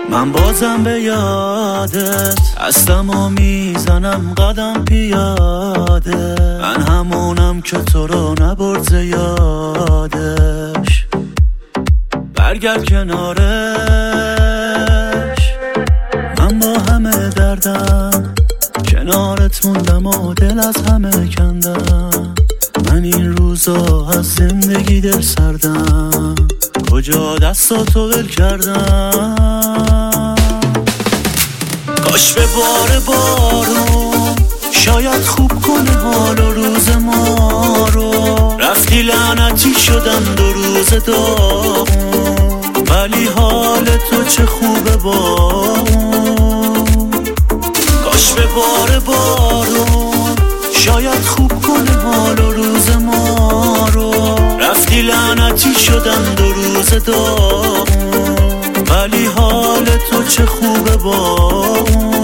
من بازم به یادت هستم و میزنم قدم پیاده. من همونم که تو رو نبرد یادش. برگرد کنارش، من با همه دردم کنارت موندم و دل از همه کندم. من این روزا از زندگی دل سردم، کجا دستاتو ول کردم. کاش به بار بارون شاید خوب کنه حال و روز ما رو. رفتی لعنتی شدم 2 روز داغون، ولی حال تو چه خوبه با اون. کاش به بار بارون شاید خوب کنه حال و روز ما رو. رفتی لعنتی شدم 2 روز داغون، ولی حال تو چه خوبه با اون.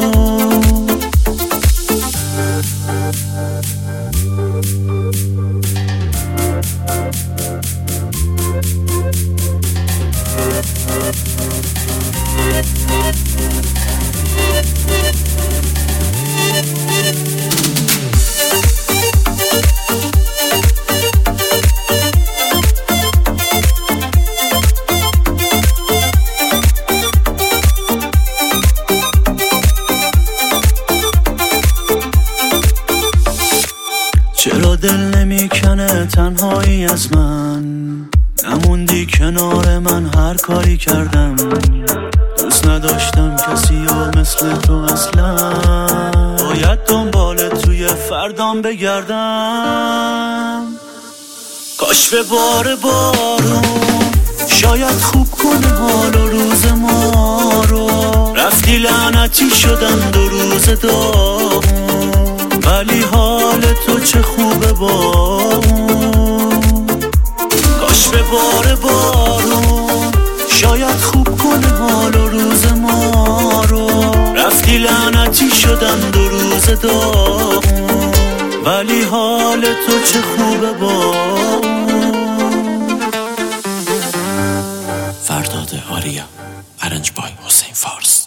چرا دل نمیکنه تنهایی از من؟ نموندی کنار من هر کاری کردم. دوست نداشتم کسی و مثل تو اصلا. باید دنبال توی فردام بگردم. کاش به بار بارون شاید خوب کنه حال و روز ما رو. رفتی لعنتی شدم 2 روز داغون، ولی حال تو چه خوبه با اون. کاش به بار بارون شاید خوب کنه حال و روز ما رو. رفتی لعنتی شدم 2 روز داغون، ولی حال تو چه خوبه با اون. فرداد آریا، ارنج بای حسین فارس.